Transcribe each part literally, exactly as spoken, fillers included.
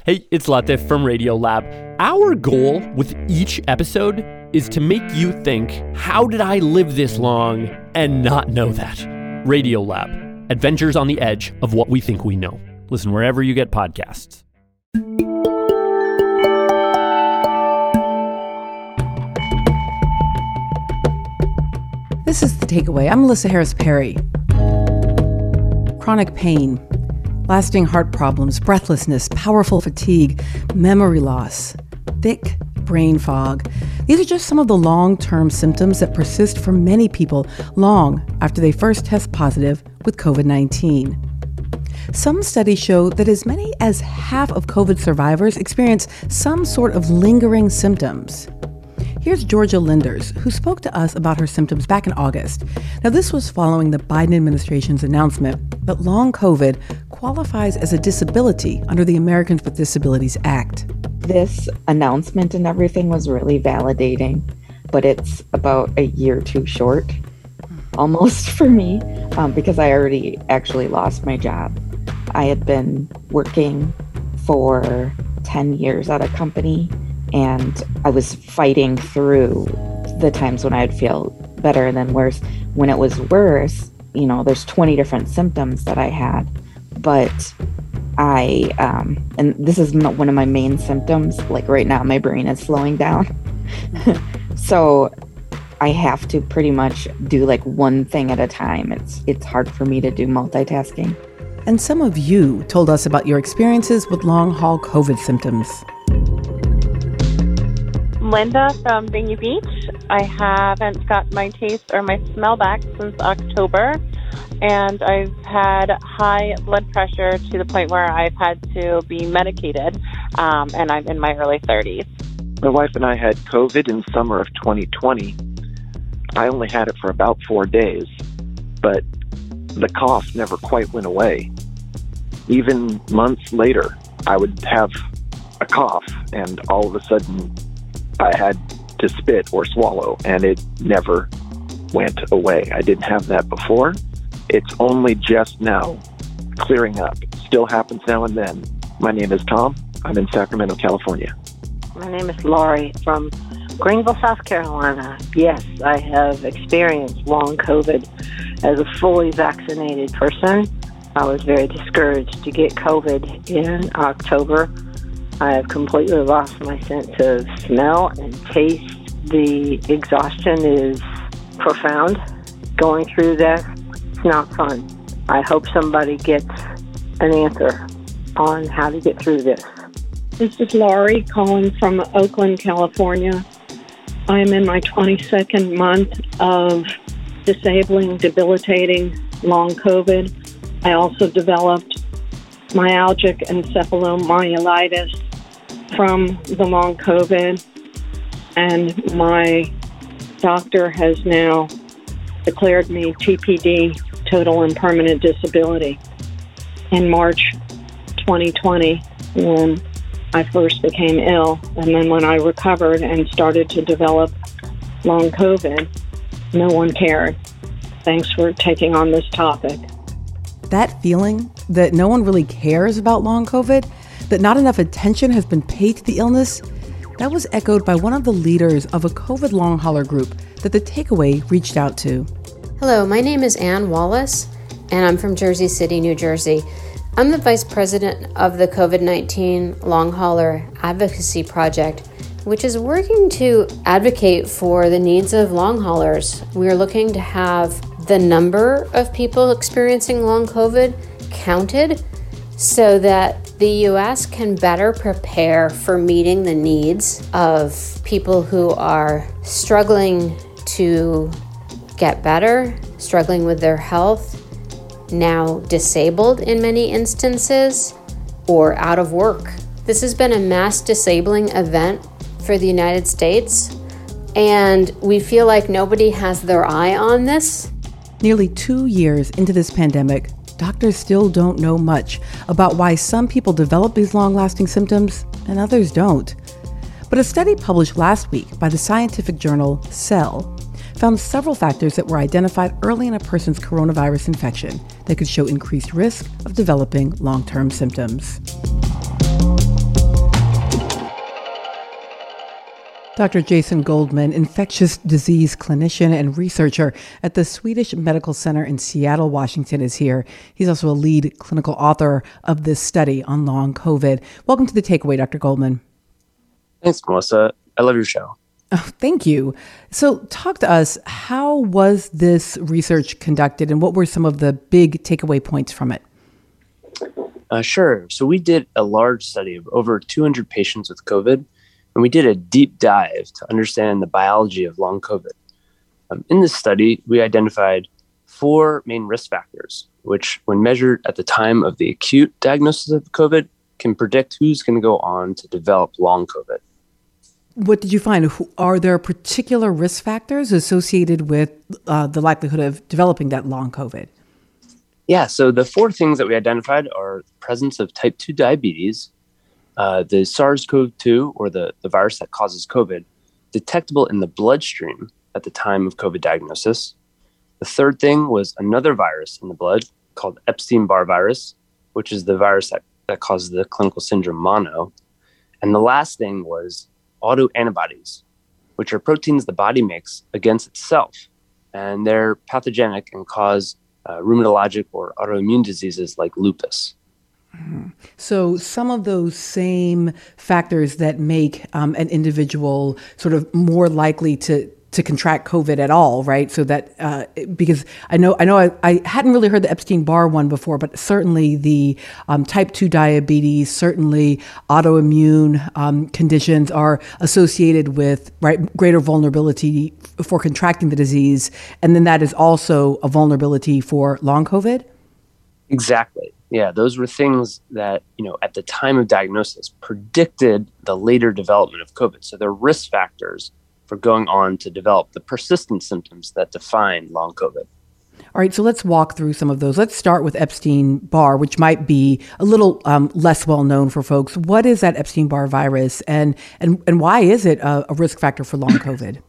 Hey, it's Latif from Radiolab. Our goal with each episode is to make you think, how did I live this long and not know that? Radiolab, adventures on the edge of what we think we know. Listen wherever you get podcasts. This is The Takeaway. I'm Melissa Harris Perry. Chronic pain, lasting heart problems, breathlessness, powerful fatigue, memory loss, thick brain fog. These are just some of the long-term symptoms that persist for many people long after they first test positive with covid nineteen. Some studies show that as many as half of COVID survivors experience some sort of lingering symptoms. Here's Georgia Linders, who spoke to us about her symptoms back in August. Now, this was following the Biden administration's announcement that long COVID qualifies as a disability under the Americans with Disabilities Act. This announcement and everything was really validating, but it's about a year too short, almost for me, um, because I already actually lost my job. I had been working for ten years at a company, and I was fighting through the times when I'd feel better and then worse. When it was worse, you know, there's twenty different symptoms that I had, but I, um, and this is one of my main symptoms, like right now my brain is slowing down. So I have to pretty much do like one thing at a time. It's, it's hard for me to do multitasking. And some of you told us about your experiences with long-haul COVID symptoms. Linda from Binghamton Beach. I haven't got my taste or my smell back since October, and I've had high blood pressure to the point where I've had to be medicated, um, and I'm in my early thirties. My wife and I had COVID in summer of twenty twenty. I only had it for about four days, but the cough never quite went away. Even months later, I would have a cough, and all of a sudden, I had to spit or swallow, and it never went away. I didn't have that before. It's only just now clearing up. Still happens now and then. My name is Tom. I'm in Sacramento, California. My name is Laurie from Greenville, South Carolina. Yes, I have experienced long COVID as a fully vaccinated person. I was very discouraged to get COVID in October. I have completely lost my sense of smell and taste. The exhaustion is profound. Going through that, it's not fun. I hope somebody gets an answer on how to get through this. This is Laurie calling from Oakland, California. I am in my twenty-second month of disabling, debilitating long COVID. I also developed myalgic encephalomyelitis from the long COVID, and my doctor has now declared me T P D, total and permanent disability, in March twenty twenty, when I first became ill. And then when I recovered and started to develop long COVID, no one cared. Thanks for taking on this topic. That feeling that no one really cares about long COVID, that not enough attention has been paid to the illness, that was echoed by one of the leaders of a COVID long hauler group that The Takeaway reached out to. Hello, my name is Ann Wallace, and I'm from Jersey City, New Jersey. I'm the vice president of the COVID nineteen Long Hauler Advocacy Project, which is working to advocate for the needs of long haulers. We are looking to have the number of people experiencing long COVID counted so that the U S can better prepare for meeting the needs of people who are struggling to get better, struggling with their health, now disabled in many instances, or out of work. This has been a mass disabling event for the United States, and we feel like nobody has their eye on this. Nearly two years into this pandemic, doctors still don't know much about why some people develop these long-lasting symptoms and others don't. But a study published last week by the scientific journal Cell found several factors that were identified early in a person's coronavirus infection that could show increased risk of developing long-term symptoms. Doctor Jason Goldman, infectious disease clinician and researcher at the Swedish Medical Center in Seattle, Washington, is here. He's also a lead clinical author of this study on long COVID. Welcome to The Takeaway, Doctor Goldman. Thanks, Melissa. I love your show. Oh, thank you. So talk to us. How was this research conducted, and what were some of the big takeaway points from it? Uh, sure. So we did a large study of over two hundred patients with COVID, and we did a deep dive to understand the biology of long COVID. Um, in this study, we identified four main risk factors, which, when measured at the time of the acute diagnosis of COVID, can predict who's going to go on to develop long COVID. What did you find? Are there particular risk factors associated with uh, the likelihood of developing that long COVID? Yeah, so the four things that we identified are the presence of type two diabetes, uh, the SARS-C o V two, or the, the virus that causes COVID, detectable in the bloodstream at the time of COVID diagnosis. The third thing was another virus in the blood called Epstein-Barr virus, which is the virus that, that causes the clinical syndrome mono. And the last thing was autoantibodies, which are proteins the body makes against itself. And they're pathogenic and cause uh, rheumatologic or autoimmune diseases like lupus. Mm-hmm. So some of those same factors that make um, an individual sort of more likely to to contract COVID at all, right? So that, uh, because I know I know I, I hadn't really heard the Epstein-Barr one before, but certainly the um, type two diabetes, certainly autoimmune um, conditions are associated with, right, greater vulnerability for contracting the disease. And then that is also a vulnerability for long COVID? Exactly. Yeah, those were things that, you know, at the time of diagnosis predicted the later development of COVID. So they're risk factors for going on to develop the persistent symptoms that define long COVID. All right, so let's walk through some of those. Let's start with Epstein-Barr, which might be a little um, less well known for folks. What is that Epstein-Barr virus, and and and why is it a, a risk factor for long COVID?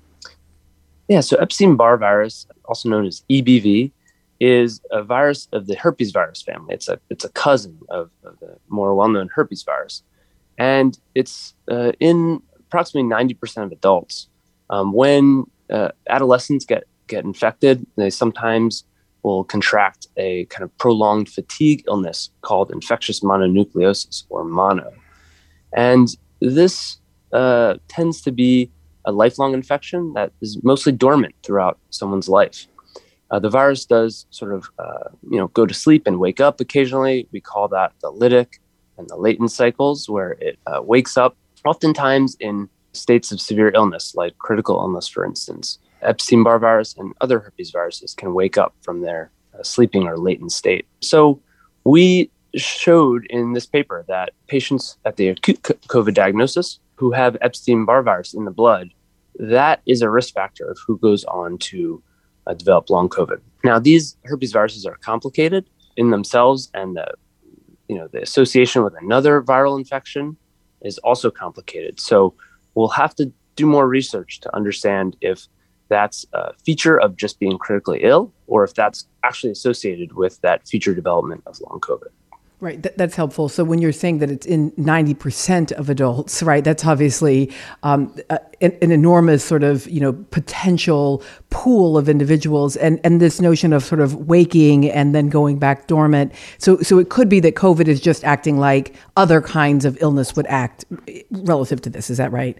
Yeah, so Epstein-Barr virus, also known as E B V, is a virus of the herpes virus family. It's a it's a cousin of, of the more well-known herpes virus, and it's uh, in approximately ninety percent of adults. Um, when uh, adolescents get, get infected, they sometimes will contract a kind of prolonged fatigue illness called infectious mononucleosis, or mono. And this uh, tends to be a lifelong infection that is mostly dormant throughout someone's life. Uh, the virus does sort of, uh, you know, go to sleep and wake up occasionally. We call that the lytic and the latent cycles, where it uh, wakes up oftentimes in states of severe illness, like critical illness, for instance. Epstein-Barr virus and other herpes viruses can wake up from their uh, sleeping or latent state. So we showed in this paper that patients at the acute COVID diagnosis who have Epstein-Barr virus in the blood, that is a risk factor of who goes on to uh, develop long COVID. Now, these herpes viruses are complicated in themselves, and the, you know, the association with another viral infection is also complicated. So we'll have to do more research to understand if that's a feature of just being critically ill, or if that's actually associated with that future development of long COVID. Right, Th- that's helpful. So when you're saying that it's in ninety percent of adults, right, that's obviously um, a, an, an enormous sort of, you know, potential pool of individuals, and, and this notion of sort of waking and then going back dormant. So so it could be that COVID is just acting like other kinds of illness would act relative to this. Is that right?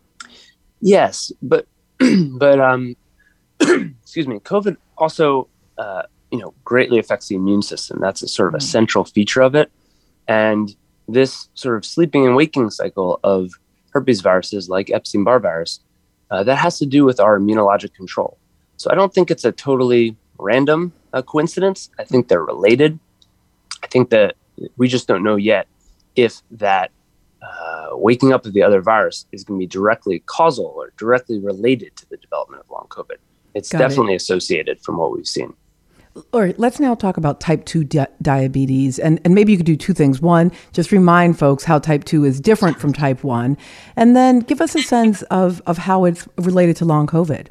Yes, but but um, excuse me, COVID also uh, you know, greatly affects the immune system. That's a sort of a central feature of it. And this sort of sleeping and waking cycle of herpes viruses like Epstein-Barr virus, uh, that has to do with our immunologic control. So I don't think it's a totally random uh, coincidence. I think they're related. I think that we just don't know yet if that uh, waking up of the other virus is going to be directly causal or directly related to the development of long COVID. It's Got definitely it. associated from what we've seen. All right, let's now talk about type two di- diabetes. And, and maybe you could do two things. One, just remind folks how type two is different from type one. And then give us a sense of, of how it's related to long COVID.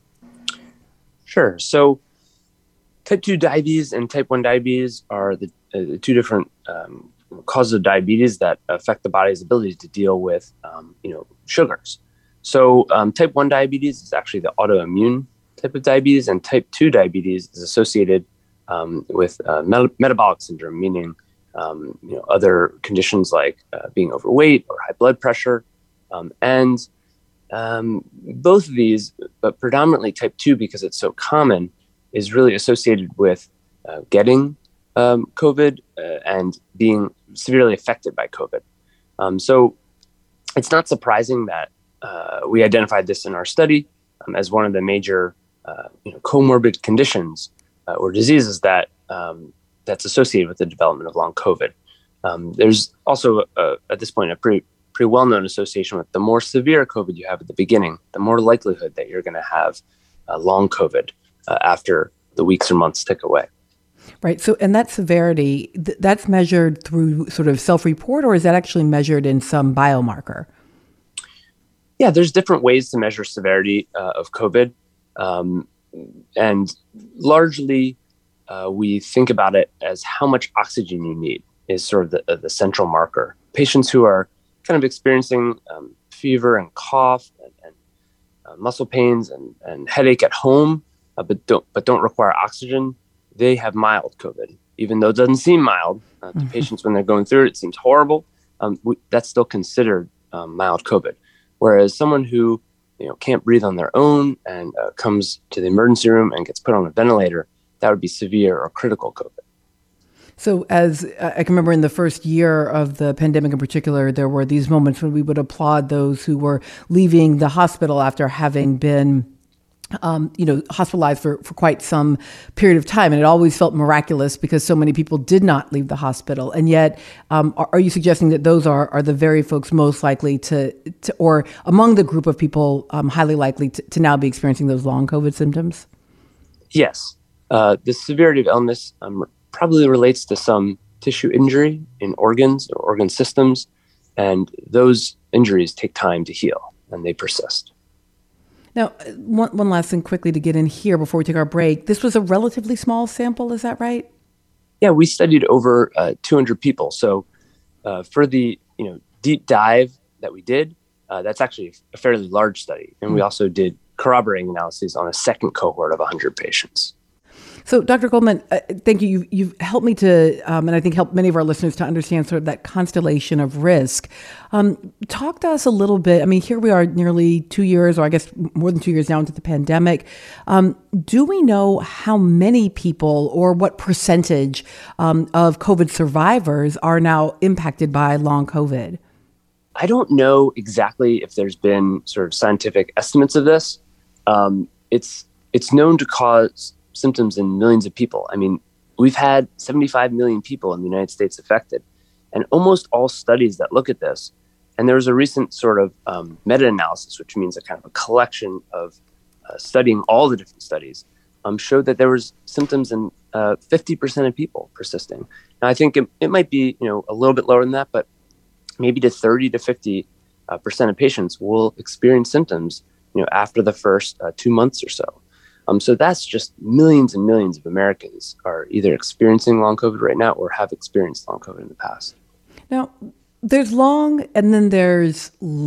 Sure. So type two diabetes and type one diabetes are the, uh, the two different um, causes of diabetes that affect the body's ability to deal with, um, you know, sugars. So um, type one diabetes is actually the autoimmune type of diabetes, and type two diabetes is associated um, with uh, met- metabolic syndrome, meaning um, you know, other conditions like uh, being overweight or high blood pressure. Um, and um, both of these, but predominantly type two because it's so common, is really associated with uh, getting um, COVID uh, and being severely affected by COVID. Um, so it's not surprising that uh, we identified this in our study um, as one of the major uh, you know, comorbid conditions uh, or diseases that um, that's associated with the development of long COVID. Um, there's also, uh, at this point, a pretty, pretty well-known association with the more severe COVID you have at the beginning, the more likelihood that you're going to have uh, long COVID uh, after the weeks or months tick away. Right. So, and that severity, th- that's measured through sort of self-report, or is that actually measured in some biomarker? Yeah, there's different ways to measure severity uh, of COVID. Um, and largely, uh, we think about it as how much oxygen you need is sort of the, uh, the central marker. Patients who are kind of experiencing um, fever and cough and, and uh, muscle pains and, and headache at home, uh, but don't but don't require oxygen, they have mild COVID. Even though it doesn't seem mild uh, to mm-hmm. patients when they're going through it, it seems horrible. Um, we, that's still considered um, mild COVID. Whereas someone who you know can't breathe on their own and uh, comes to the emergency room and gets put on a ventilator, that would be severe or critical COVID. So as I can remember in the first year of the pandemic in particular, there were these moments when we would applaud those who were leaving the hospital after having been Um, you know, hospitalized for, for quite some period of time. And it always felt miraculous because so many people did not leave the hospital. And yet, um, are, are you suggesting that those are, are the very folks most likely to, to or among the group of people um, highly likely to, to now be experiencing those long COVID symptoms? Yes. Uh, the severity of illness um, probably relates to some tissue injury in organs or organ systems. And those injuries take time to heal and they persist. Now, one, one last thing quickly to get in here before we take our break. This was a relatively small sample, is that right? Yeah, we studied over uh, two hundred people. So uh, for the you know deep dive that we did, uh, that's actually a fairly large study. And mm-hmm. we also did corroborating analyses on a second cohort of one hundred patients. So, Doctor Goldman, uh, thank you. You've, you've helped me to, um, and I think helped many of our listeners to understand sort of that constellation of risk. Um, talk to us a little bit. I mean, here we are nearly two years, or I guess more than two years now into the pandemic. Um, do we know how many people or what percentage um, of COVID survivors are now impacted by long COVID? I don't know exactly if there's been sort of scientific estimates of this. Um, it's it's known to cause symptoms in millions of people. I mean, we've had seventy-five million people in the United States affected, and almost all studies that look at this, and there was a recent sort of um, meta-analysis, which means a kind of a collection of uh, studying all the different studies, um, showed that there was symptoms in uh, fifty percent of people persisting. Now, I think it, it might be, you know, a little bit lower than that, but maybe to thirty to fifty uh, percent of patients will experience symptoms, you know, after the first uh, two months or so. Um, so that's just millions and millions of Americans are either experiencing long COVID right now or have experienced long COVID in the past. Now, there's long and then there's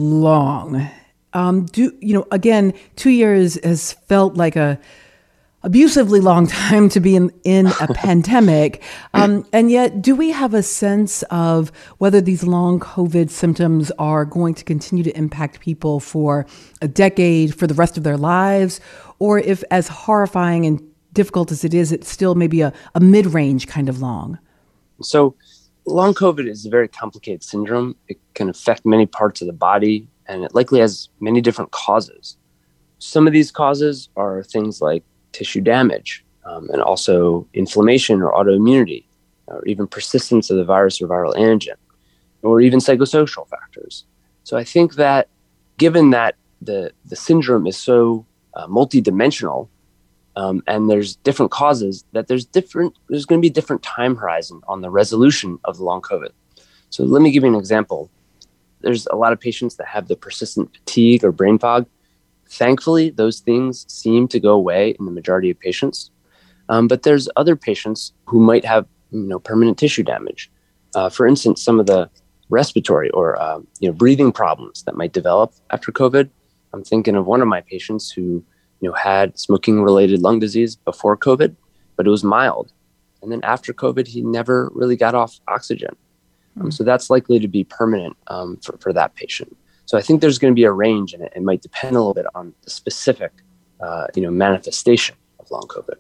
long. Um, do you know, again, two years has felt like a abusively long time to be in, in a pandemic. Um, and yet, do we have a sense of whether these long COVID symptoms are going to continue to impact people for a decade, for the rest of their lives, or if, as horrifying and difficult as it is, it's still maybe a, a mid-range kind of long? So long COVID is a very complicated syndrome. It can affect many parts of the body, and it likely has many different causes. Some of these causes are things like tissue damage, um, and also inflammation or autoimmunity, or even persistence of the virus or viral antigen, or even psychosocial factors. So I think that given that the, the syndrome is so uh, multidimensional, um, and there's different causes, that there's different, there's going to be a different time horizon on the resolution of the long COVID. So let me give you an example. There's a lot of patients that have the persistent fatigue or brain fog. Thankfully, those things seem to go away in the majority of patients. Um, but there's other patients who might have, you know, permanent tissue damage. Uh, for instance, some of the respiratory or uh, you know breathing problems that might develop after COVID I'm thinking of one of my patients who, you know, had smoking-related lung disease before COVID, but it was mild. And then after COVID, he never really got off oxygen. Um, so that's likely to be permanent um, for, for that patient. So I think there's going to be a range, and it, it might depend a little bit on the specific, uh, you know, manifestation of long COVID.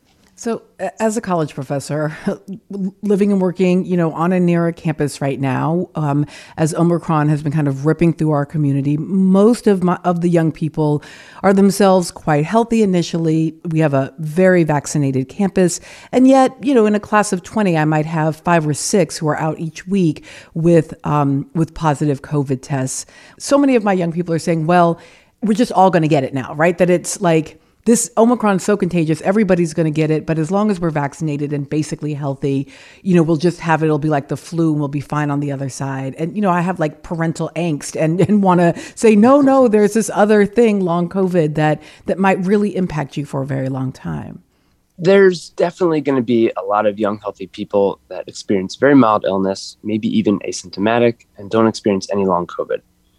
So as a college professor, living and working, you know, on and near a campus right now, um, as Omicron has been kind of ripping through our community, most of my, of the young people are themselves quite healthy initially. We have a very vaccinated campus. And yet, you know, in a class of twenty, I might have five or six who are out each week with, um, with positive COVID tests. So many of my young people are saying, well, we're just all going to get it now, right? That it's like, this Omicron is so contagious, everybody's going to get it. But as long as we're vaccinated and basically healthy, you know, we'll just have it. It'll be like the flu and we'll be fine on the other side. And, you know, I have like parental angst and, and want to say, no, no, there's this other thing, long COVID, that that might really impact you for a very long time. There's definitely going to be a lot of young, healthy people that experience very mild illness, maybe even asymptomatic, and don't experience any long COVID.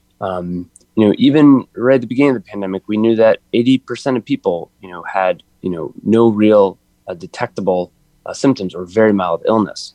Um, You know, even right at the beginning of the pandemic, we knew that eighty percent of people, you know, had, you know, no real uh, detectable uh, symptoms or very mild illness.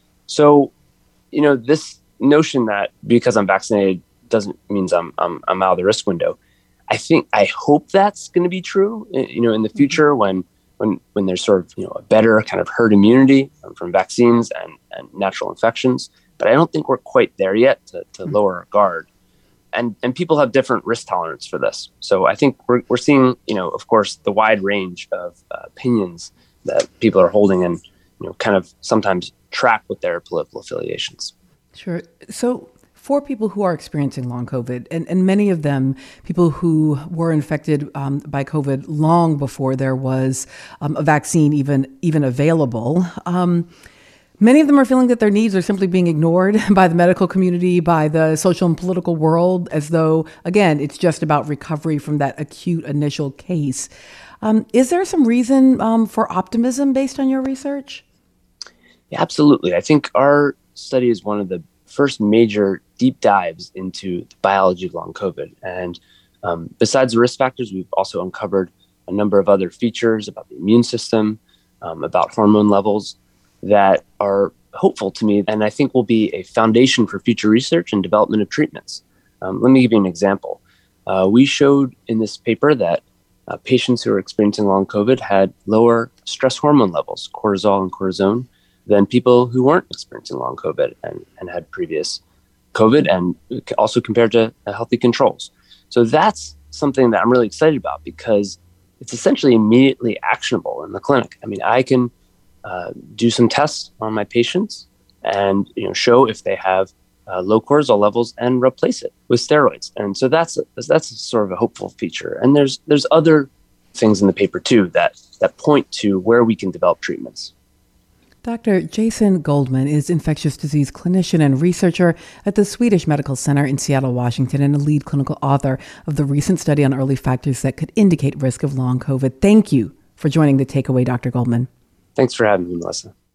So, you know, this notion that because I'm vaccinated doesn't means I'm I'm, I'm out of the risk window. I think I hope that's going to be true, you know, in the future when when when there's sort of, you know, a better kind of herd immunity from vaccines and, and natural infections. But I don't think we're quite there yet to, to lower our guard. And and people have different risk tolerance for this. So I think we're we're seeing, you know, of course, the wide range of uh, opinions that people are holding and, you know, kind of sometimes track with their political affiliations. Sure. So for people who are experiencing long COVID, and, and many of them, people who were infected um, by COVID long before there was um, a vaccine even, even available, um, many of them are feeling that their needs are simply being ignored by the medical community, by the social and political world, as though, again, it's just about recovery from that acute initial case. Um, is there some reason um, for optimism based on your research? Yeah, absolutely. I think our study is one of the first major deep dives into the biology of long COVID. And um, besides the risk factors, we've also uncovered a number of other features about the immune system, um, about hormone levels, that are hopeful to me, and I think will be a foundation for future research and development of treatments. Um, let me give you an example. Uh, we showed in this paper that uh, patients who are experiencing long COVID had lower stress hormone levels, cortisol and cortisone, than people who weren't experiencing long COVID and, and had previous COVID, and also compared to uh, healthy controls. So that's something that I'm really excited about because it's essentially immediately actionable in the clinic. I mean, I can Uh, do some tests on my patients and, you know, show if they have uh, low cortisol levels and replace it with steroids. And so that's a, that's a sort of a hopeful feature. And there's there's other things in the paper too that that point to where we can develop treatments. Doctor Jason Goldman is infectious disease clinician and researcher at the Swedish Medical Center in Seattle, Washington, and a lead clinical author of the recent study on early factors that could indicate risk of long COVID. Thank you for joining The Takeaway, Doctor Goldman. Thanks for having me, Melissa.